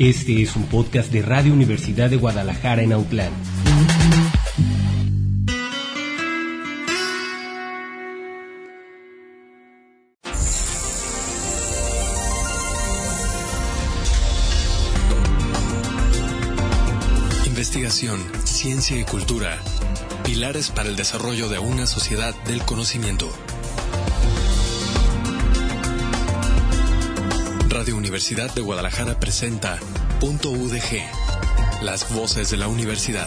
Este es un podcast de Radio Universidad de Guadalajara en Autlán. Investigación, ciencia y cultura. Pilares para el desarrollo de una sociedad del conocimiento. Radio Universidad de Guadalajara presenta Punto UDG, las voces de la universidad.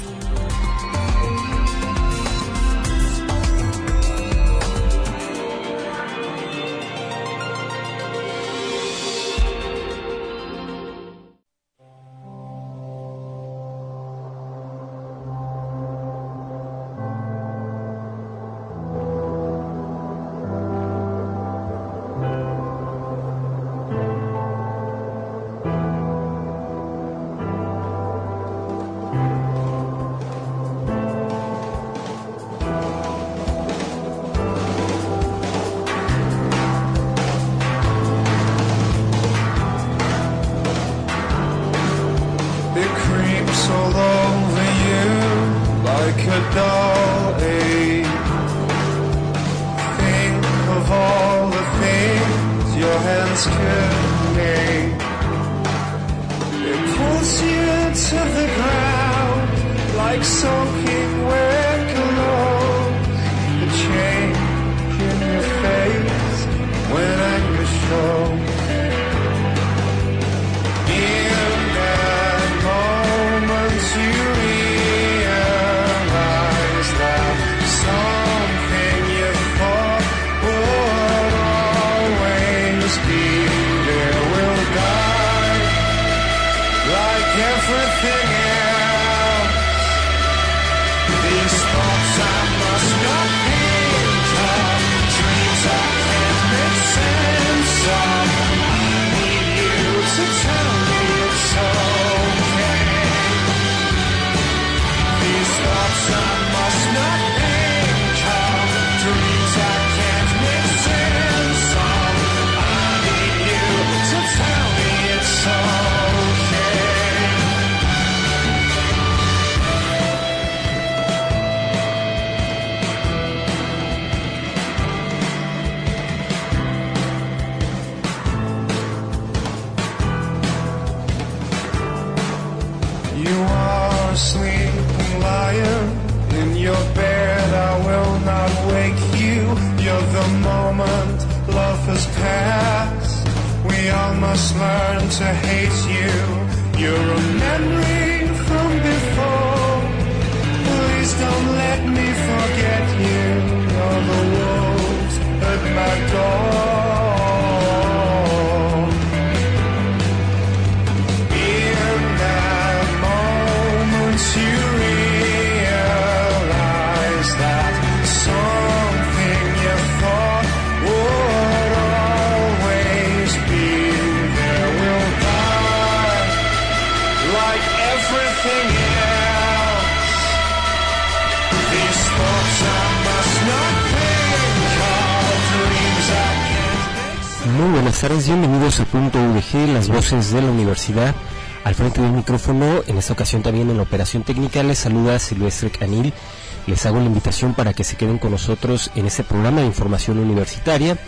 Buenas tardes, bienvenidos a Punto UDG, las voces de la universidad. Al frente del micrófono, en esta ocasión también en la operación técnica, les saluda Silvestre Canil. Les hago la invitación para que se queden con nosotros en este programa de información universitaria.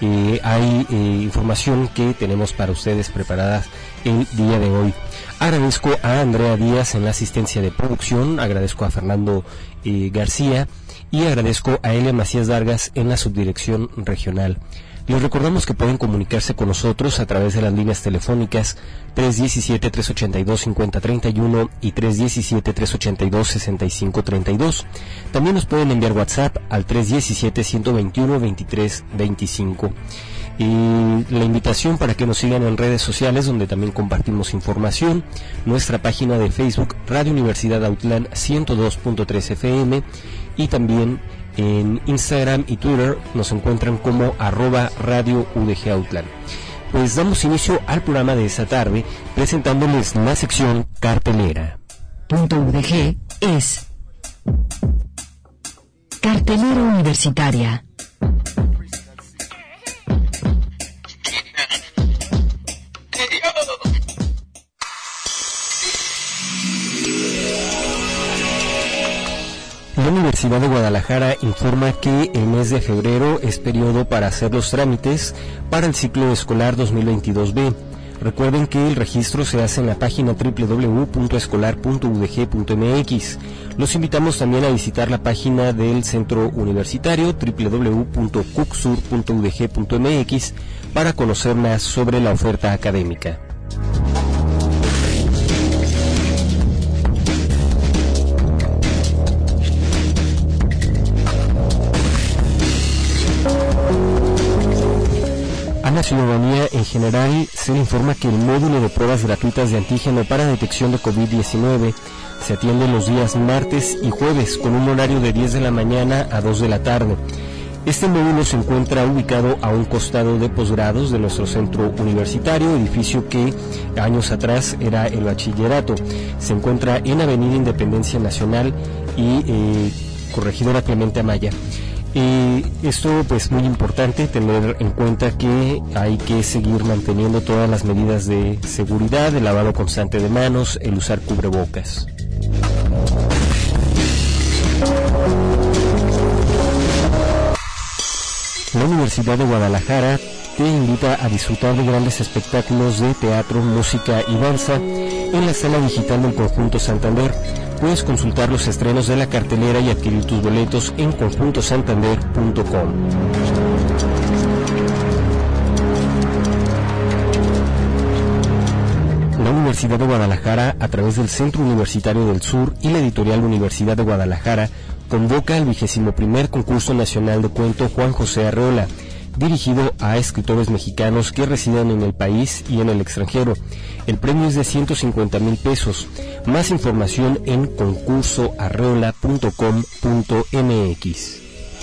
Hay información que tenemos para ustedes preparadas el día de hoy. Agradezco a Andrea Díaz en la asistencia de producción, agradezco a Fernando García y agradezco a Elia Macías Vargas en la subdirección regional. Les recordamos que pueden comunicarse con nosotros a través de las líneas telefónicas 317-382-5031 y 317-382-6532. También nos pueden enviar WhatsApp al 317-121-2325. Y la invitación para que nos sigan en redes sociales, donde también compartimos información, nuestra página de Facebook Radio Universidad Autlán 102.3 FM, y también en Instagram y Twitter nos encuentran como @Radio UDG Autlán. Pues damos inicio al programa de esta tarde presentándoles la sección cartelera. Punto UDG es cartelera universitaria. Universidad de Guadalajara informa que el mes de febrero es periodo para hacer los trámites para el ciclo escolar 2022B. Recuerden que el registro se hace en la página www.escolar.udg.mx. Los invitamos también a visitar la página del centro universitario www.cucsur.udg.mx para conocer más sobre la oferta académica. A la ciudadanía en general se le informa que el módulo de pruebas gratuitas de antígeno para detección de COVID-19 se atiende los días martes y jueves con un horario de 10 de la mañana a 2 de la tarde. Este módulo se encuentra ubicado a un costado de posgrados de nuestro centro universitario, edificio que años atrás era el bachillerato. Se encuentra en Avenida Independencia Nacional y Corregidora Clemente Amaya. Esto pues muy importante tener en cuenta que hay que seguir manteniendo todas las medidas de seguridad, el lavado constante de manos, el usar cubrebocas. La Universidad de Guadalajara te invita a disfrutar de grandes espectáculos de teatro, música y danza en la sala digital del Conjunto Santander. Puedes consultar los estrenos de la cartelera y adquirir tus boletos en conjuntosantander.com. La Universidad de Guadalajara, a través del Centro Universitario del Sur y la editorial Universidad de Guadalajara, convoca el 21º Concurso Nacional de Cuento Juan José Arreola, dirigido a escritores mexicanos que residen en el país y en el extranjero. El premio es de 150,000 pesos. Más información en concursoarreola.com.mx.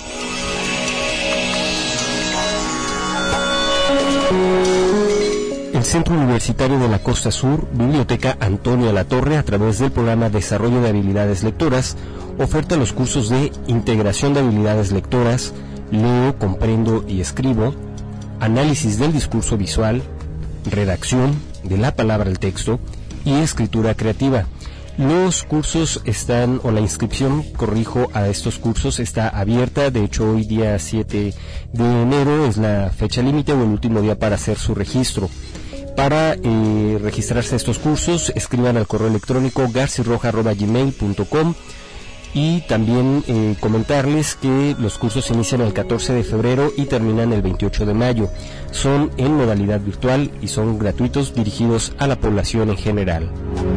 El Centro Universitario de la Costa Sur, Biblioteca Antonio Latorre, a través del programa Desarrollo de Habilidades Lectoras, oferta los cursos de Integración de Habilidades Lectoras, Leo, Comprendo y Escribo, Análisis del Discurso Visual, Redacción de la Palabra al Texto y Escritura Creativa. Los cursos están, o la inscripción, a estos cursos está abierta. De hecho, hoy día 7 de enero es la fecha límite o el último día para hacer su registro. Para registrarse a estos cursos, escriban al correo electrónico garcirroja@gmail.com. Y también comentarles que los cursos inician el 14 de febrero y terminan el 28 de mayo. Son en modalidad virtual y son gratuitos, dirigidos a la población en general.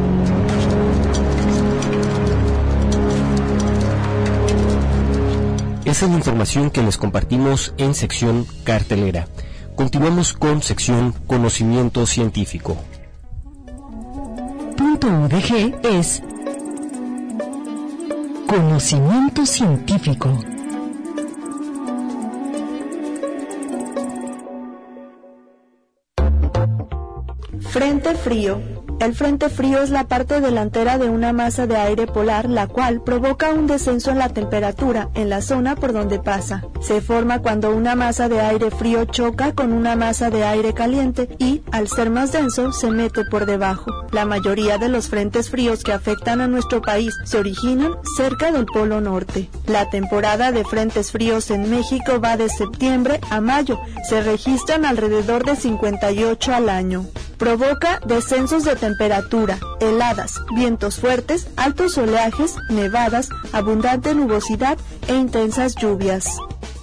Esa es la información que les compartimos en sección cartelera. Continuamos con sección conocimiento científico. Punto UDG es conocimiento científico. Frente frío. El frente frío es la parte delantera de una masa de aire polar, la cual provoca un descenso en la temperatura en la zona por donde pasa. Se forma cuando una masa de aire frío choca con una masa de aire caliente y, al ser más denso, se mete por debajo. La mayoría de los frentes fríos que afectan a nuestro país se originan cerca del Polo Norte. La temporada de frentes fríos en México va de septiembre a mayo. Se registran alrededor de 58 al año. Provoca descensos de temperatura, heladas, vientos fuertes, altos oleajes, nevadas, abundante nubosidad e intensas lluvias.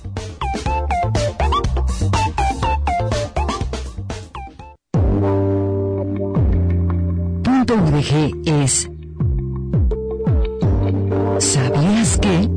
Punto UDG es ¿sabías qué?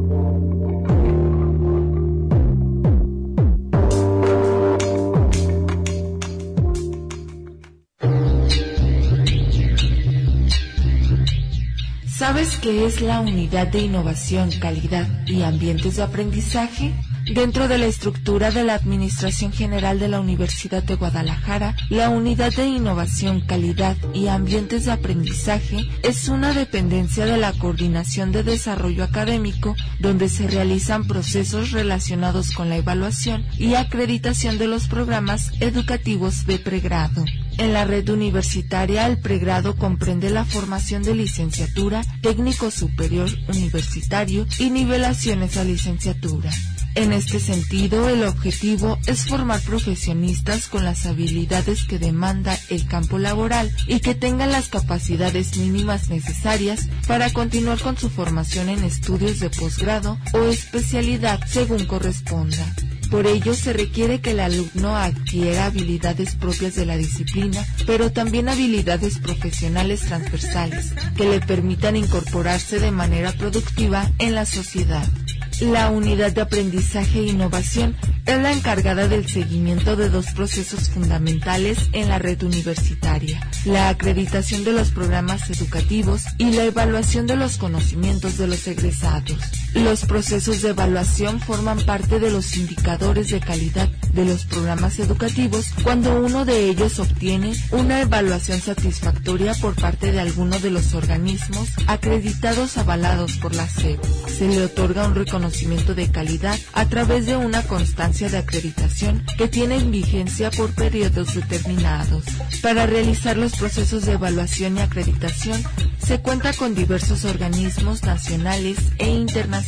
¿Sabes qué es la Unidad de Innovación, Calidad y Ambientes de Aprendizaje? Dentro de la estructura de la Administración General de la Universidad de Guadalajara, la Unidad de Innovación, Calidad y Ambientes de Aprendizaje es una dependencia de la Coordinación de Desarrollo Académico, donde se realizan procesos relacionados con la evaluación y acreditación de los programas educativos de pregrado. En la red universitaria, el pregrado comprende la formación de licenciatura, técnico superior universitario y nivelaciones a licenciatura. En este sentido, el objetivo es formar profesionistas con las habilidades que demanda el campo laboral y que tengan las capacidades mínimas necesarias para continuar con su formación en estudios de posgrado o especialidad según corresponda. Por ello, se requiere que el alumno adquiera habilidades propias de la disciplina, pero también habilidades profesionales transversales que le permitan incorporarse de manera productiva en la sociedad. La unidad de aprendizaje e innovación es la encargada del seguimiento de dos procesos fundamentales en la red universitaria: la acreditación de los programas educativos y la evaluación de los conocimientos de los egresados. Los procesos de evaluación forman parte de los indicadores de calidad de los programas educativos cuando uno de ellos obtiene una evaluación satisfactoria por parte de alguno de los organismos acreditados avalados por la SEP. Se le otorga un reconocimiento de calidad a través de una constancia de acreditación que tiene vigencia por periodos determinados. Para realizar los procesos de evaluación y acreditación se cuenta con diversos organismos nacionales e internacionales.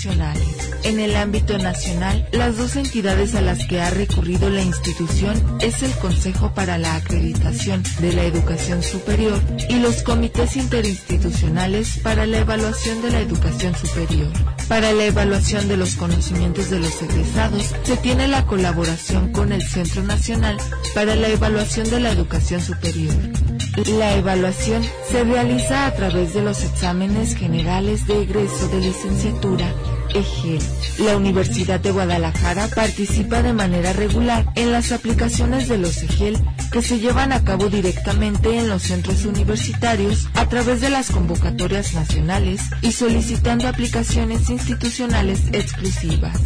En el ámbito nacional, las dos entidades a las que ha recurrido la institución es el Consejo para la Acreditación de la Educación Superior y los comités interinstitucionales para la evaluación de la educación superior. Para la evaluación de los conocimientos de los egresados, se tiene la colaboración con el Centro Nacional para la Evaluación de la Educación Superior. La evaluación se realiza a través de los exámenes generales de egreso de licenciatura, EGEL. La Universidad de Guadalajara participa de manera regular en las aplicaciones de los EGEL que se llevan a cabo directamente en los centros universitarios a través de las convocatorias nacionales y solicitando aplicaciones institucionales exclusivas.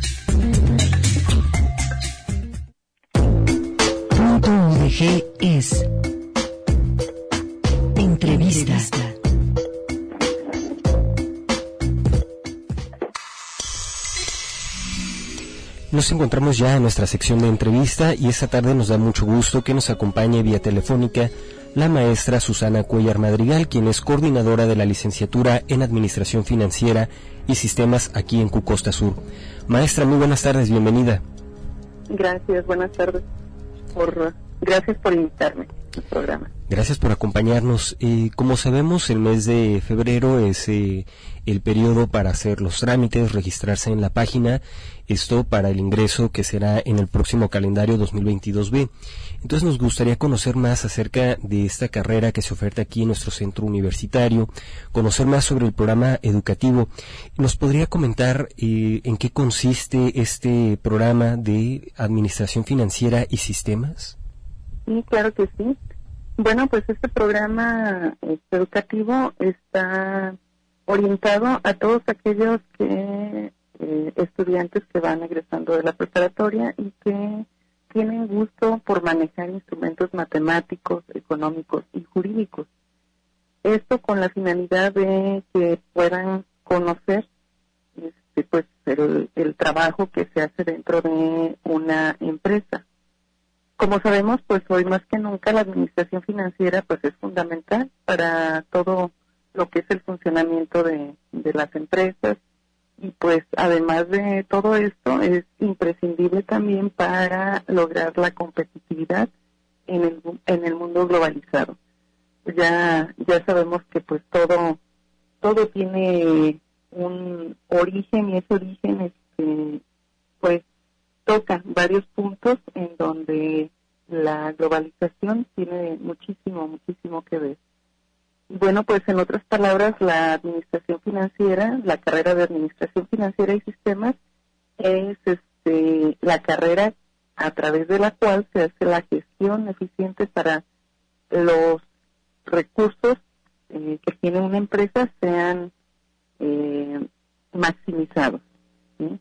Punto UDG es entrevista. Nos encontramos ya en nuestra sección de entrevista y esta tarde nos da mucho gusto que nos acompañe vía telefónica la maestra Susana Cuellar Madrigal, quien es coordinadora de la licenciatura en Administración Financiera y Sistemas aquí en Cucosta Sur. Maestra, muy buenas tardes, bienvenida. Gracias, buenas tardes. Gracias por invitarme al programa. Gracias por acompañarnos. Como sabemos, el mes de febrero es el periodo para hacer los trámites, registrarse en la página, esto para el ingreso que será en el próximo calendario 2022B. Entonces nos gustaría conocer más acerca de esta carrera que se oferta aquí en nuestro centro universitario, conocer más sobre el programa educativo. ¿Nos podría comentar en qué consiste este programa de Administración Financiera y Sistemas? Sí, claro que sí. Bueno, pues este programa educativo está orientado a todos aquellos estudiantes que van egresando de la preparatoria y que tienen gusto por manejar instrumentos matemáticos, económicos y jurídicos. Esto con la finalidad de que puedan conocer pues el trabajo que se hace dentro de una empresa. Como sabemos, pues hoy más que nunca la administración financiera pues es fundamental para todo lo que es el funcionamiento de las empresas y pues además de todo esto es imprescindible también para lograr la competitividad en el mundo globalizado. Ya sabemos que pues todo tiene un origen y ese origen pues toca varios puntos en donde la globalización tiene muchísimo que ver. Bueno, pues en otras palabras, la administración financiera, la carrera de Administración Financiera y Sistemas es la carrera a través de la cual se hace la gestión eficiente para los recursos que tiene una empresa sean maximizados, ¿sí?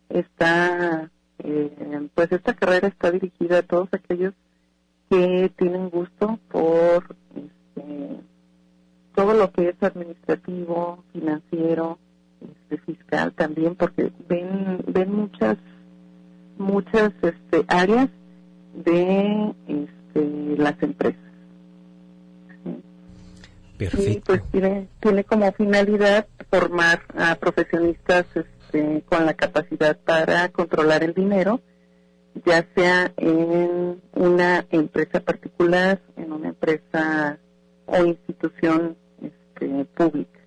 Pues esta carrera está dirigida a todos aquellos que tienen gusto por todo lo que es administrativo, financiero, fiscal también, porque ven muchas áreas de las empresas, Perfecto. Y pues tiene como finalidad formar a profesionistas con la capacidad para controlar el dinero, ya sea en una empresa particular, en una empresa o institución pública.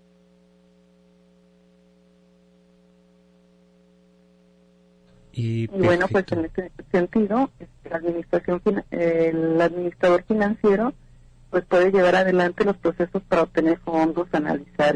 Y bueno, pues en ese sentido, el administrador financiero pues puede llevar adelante los procesos para obtener fondos, analizar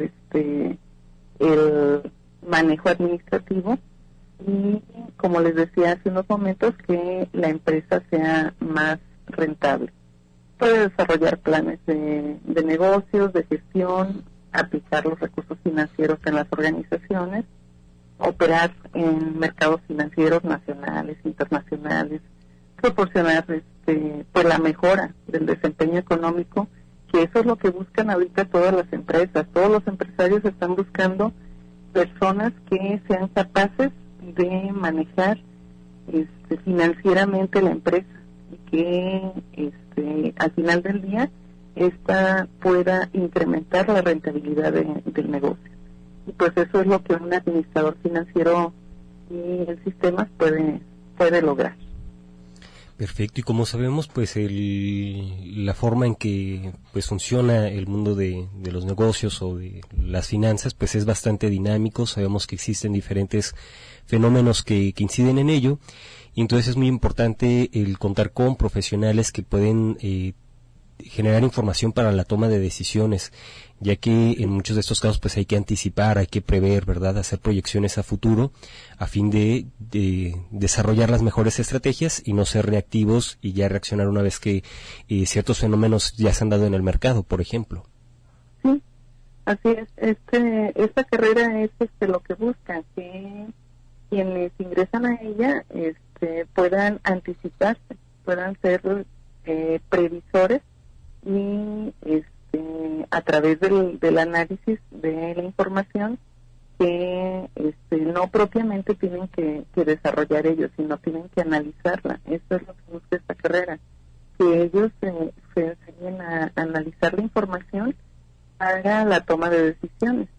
el manejo administrativo y, como les decía hace unos momentos, que la empresa sea más rentable. Puede desarrollar planes de negocios, de gestión, aplicar los recursos financieros en las organizaciones, operar en mercados financieros nacionales, internacionales, proporcionar pues la mejora del desempeño económico, que eso es lo que buscan ahorita todas las empresas. Todos los empresarios están buscando personas que sean capaces de manejar financieramente la empresa y que al final del día esta pueda incrementar la rentabilidad del negocio. Y pues eso es lo que un administrador financiero y el sistema puede lograr. Perfecto, y como sabemos, pues la forma en que pues funciona el mundo de los negocios o de las finanzas, pues es bastante dinámico. Sabemos que existen diferentes fenómenos que inciden en ello, y entonces es muy importante el contar con profesionales que pueden generar información para la toma de decisiones, ya que en muchos de estos casos pues hay que anticipar, hay que prever, ¿verdad?, hacer proyecciones a futuro a fin de desarrollar las mejores estrategias y no ser reactivos y ya reaccionar una vez que ciertos fenómenos ya se han dado en el mercado, por ejemplo. Sí, así es. Esta carrera es lo que busca, que quienes ingresan a ella puedan anticiparse, puedan ser previsores y a través del análisis de la información que no propiamente tienen que desarrollar ellos, sino tienen que analizarla. Eso es lo que busca esta carrera, que ellos se enseñen a analizar la información para la toma de decisiones.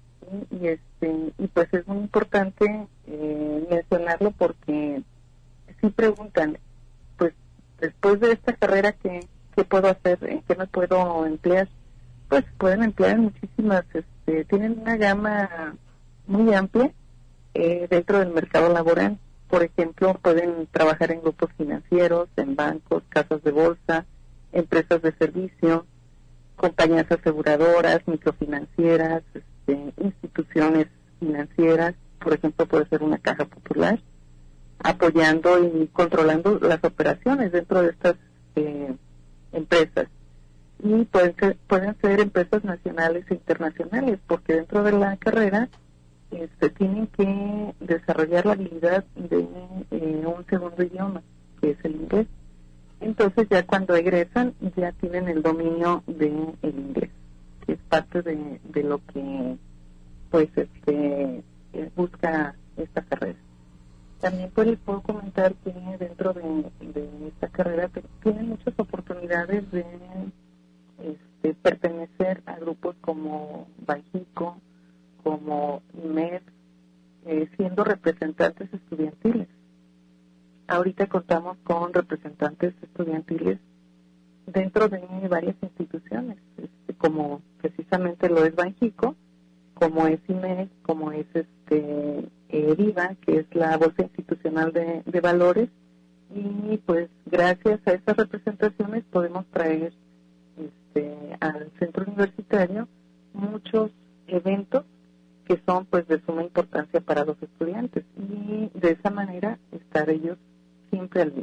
Y pues es muy importante mencionarlo porque si preguntan, pues después de esta carrera ¿qué puedo hacer? ¿En qué me puedo emplear? Pues pueden emplear en muchísimas, tienen una gama muy amplia dentro del mercado laboral. Por ejemplo, pueden trabajar en grupos financieros, en bancos, casas de bolsa, empresas de servicio, compañías aseguradoras, microfinancieras, instituciones financieras. Por ejemplo, puede ser una caja popular, apoyando y controlando las operaciones dentro de estas empresas. Y pueden ser empresas nacionales e internacionales, porque dentro de la carrera tienen que desarrollar la habilidad de un segundo idioma, que es el inglés. Entonces ya cuando egresan ya tienen el dominio del inglés, que es parte de lo que pues busca esta carrera. También pues les puedo comentar que dentro de esta carrera tienen muchas oportunidades de pertenecer a grupos como Banxico, como IMED, siendo representantes estudiantiles. Ahorita contamos con representantes estudiantiles dentro de varias instituciones, como precisamente lo es Banxico, como es IMED, como es ERIVA, que es la Bolsa Institucional de Valores, y pues gracias a estas representaciones podemos traer al centro universitario muchos eventos que son pues de suma importancia para los estudiantes, y de esa manera estar ellos siempre al día.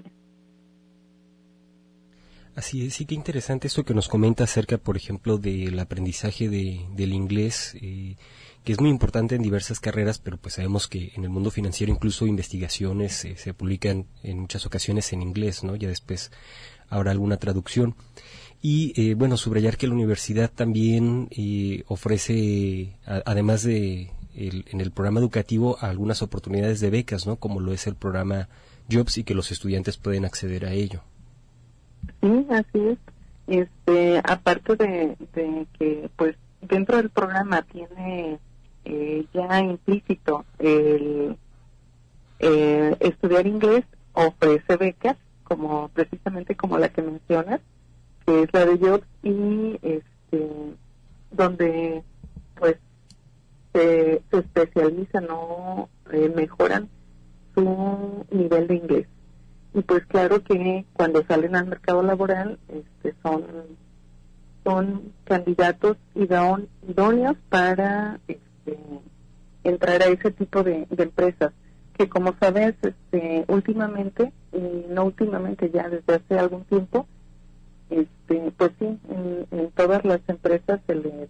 Así es, sí, qué interesante esto que nos comenta acerca, por ejemplo, del aprendizaje del inglés, que es muy importante en diversas carreras, pero pues sabemos que en el mundo financiero incluso investigaciones se publican en muchas ocasiones en inglés, ¿no? Ya después habrá alguna traducción. Y bueno, subrayar que la universidad también ofrece, además de en el programa educativo, algunas oportunidades de becas, ¿no? Como lo es el programa Jobs, y que los estudiantes pueden acceder a ello. Sí, así es. Aparte de que pues dentro del programa tiene ya implícito el estudiar inglés, ofrece becas, como precisamente como la que mencionas, que es la de Jobs, y donde pues se especializan o mejoran su nivel de inglés. Y pues claro que cuando salen al mercado laboral son candidatos idóneos para entrar a ese tipo de empresas, que como sabes, últimamente, y no últimamente, ya desde hace algún tiempo, pues sí, en todas las empresas se les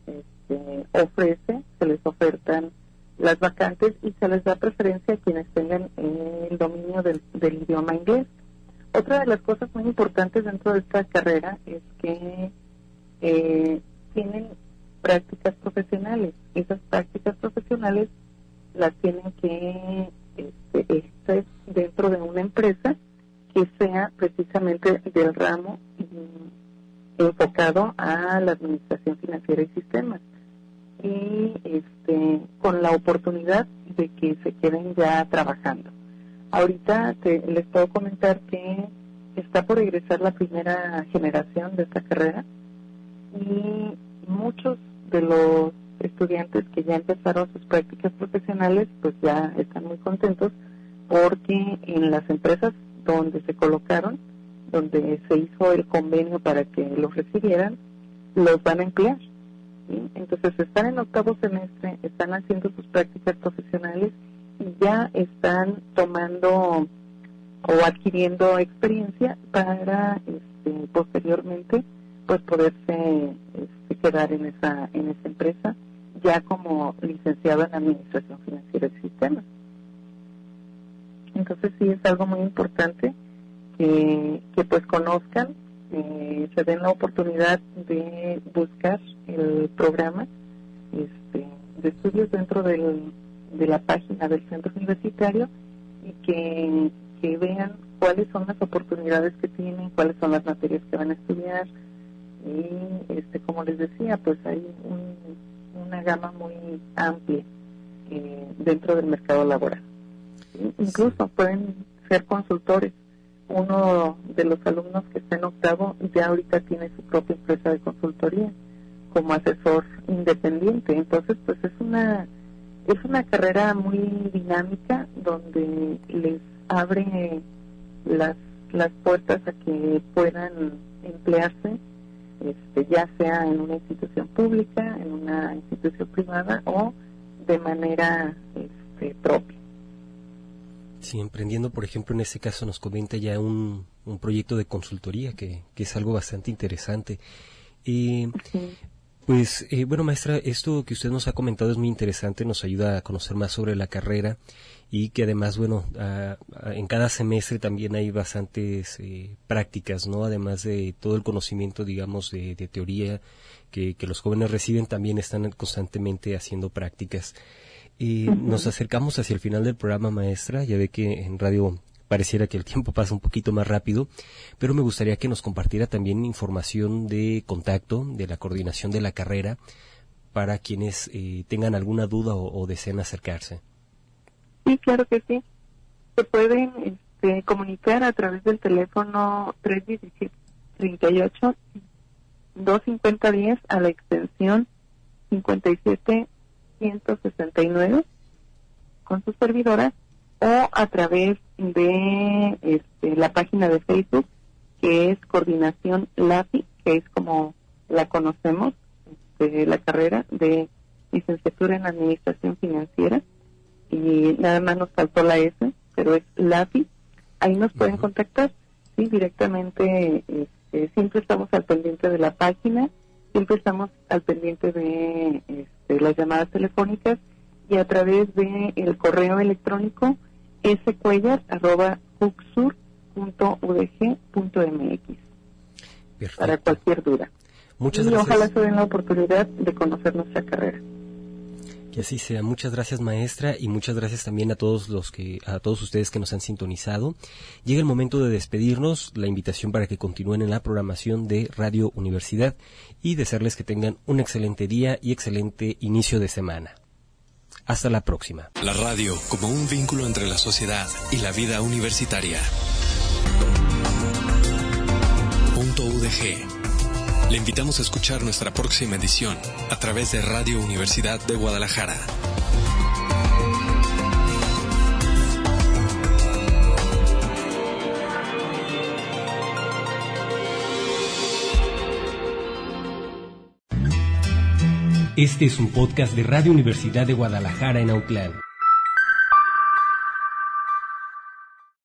se les ofertan las vacantes y se les da preferencia a quienes tengan el dominio del idioma inglés. Otra de las cosas muy importantes dentro de esta carrera es que tienen prácticas profesionales. Esas prácticas profesionales las tienen que ejercer dentro de una empresa que sea precisamente del ramo enfocado a la administración financiera y sistemas, y con la oportunidad de que se queden ya trabajando. Ahorita les puedo comentar que está por egresar la primera generación de esta carrera, y muchos de los estudiantes que ya empezaron sus prácticas profesionales pues ya están muy contentos, porque en las empresas donde se colocaron, donde se hizo el convenio para que los recibieran, los van a emplear, ¿sí? Entonces están en octavo semestre, están haciendo sus prácticas profesionales y ya están tomando o adquiriendo experiencia para posteriormente pues poderse quedar en esa empresa ya como licenciado en Administración Financiera y Sistemas. Entonces sí es algo muy importante que pues conozcan, se den la oportunidad de buscar el programa de estudios dentro de la página del centro universitario, y que vean cuáles son las oportunidades que tienen, cuáles son las materias que van a estudiar, y como les decía, pues hay una gama muy amplia dentro del mercado laboral. Incluso pueden ser consultores. Uno de los alumnos que está en octavo ya ahorita tiene su propia empresa de consultoría como asesor independiente. Entonces pues es una carrera muy dinámica, donde les abre las puertas a que puedan emplearse, ya sea en una institución pública, en una institución privada o de manera propia. Sí, emprendiendo, por ejemplo, en este caso nos comenta ya un proyecto de consultoría que es algo bastante interesante. Pues, bueno, maestra, esto que usted nos ha comentado es muy interesante, nos ayuda a conocer más sobre la carrera, y que además, bueno, en cada semestre también hay bastantes prácticas, ¿no? Además de todo el conocimiento, digamos, de teoría que los jóvenes reciben, también están constantemente haciendo prácticas. Nos acercamos hacia el final del programa, maestra. Ya ve que en radio pareciera que el tiempo pasa un poquito más rápido, pero me gustaría que nos compartiera también información de contacto de la coordinación de la carrera para quienes tengan alguna duda o deseen acercarse. Sí, claro que sí. Se pueden comunicar a través del teléfono 317-38-250-10 a la extensión 57-169 con su servidora, o a través de la página de Facebook, que es Coordinación LAFI, que es como la conocemos, la carrera de licenciatura en Administración Financiera, y nada más nos faltó la S, pero es LAFI. Ahí nos pueden contactar, sí, directamente. Siempre estamos al pendiente de la página, siempre estamos al pendiente de las llamadas telefónicas, y a través de el correo electrónico scuellar@cucsur.udg.mx para cualquier duda. Muchas y gracias. Ojalá se den la oportunidad de conocer nuestra carrera. Que así sea. Muchas gracias, maestra, y muchas gracias también a todos ustedes que nos han sintonizado. Llega el momento de despedirnos, la invitación para que continúen en la programación de Radio Universidad y desearles que tengan un excelente día y excelente inicio de semana. Hasta la próxima. La radio como un vínculo entre la sociedad y la vida universitaria. .udg. Le invitamos a escuchar nuestra próxima edición a través de Radio Universidad de Guadalajara. Este es un podcast de Radio Universidad de Guadalajara en Autlán.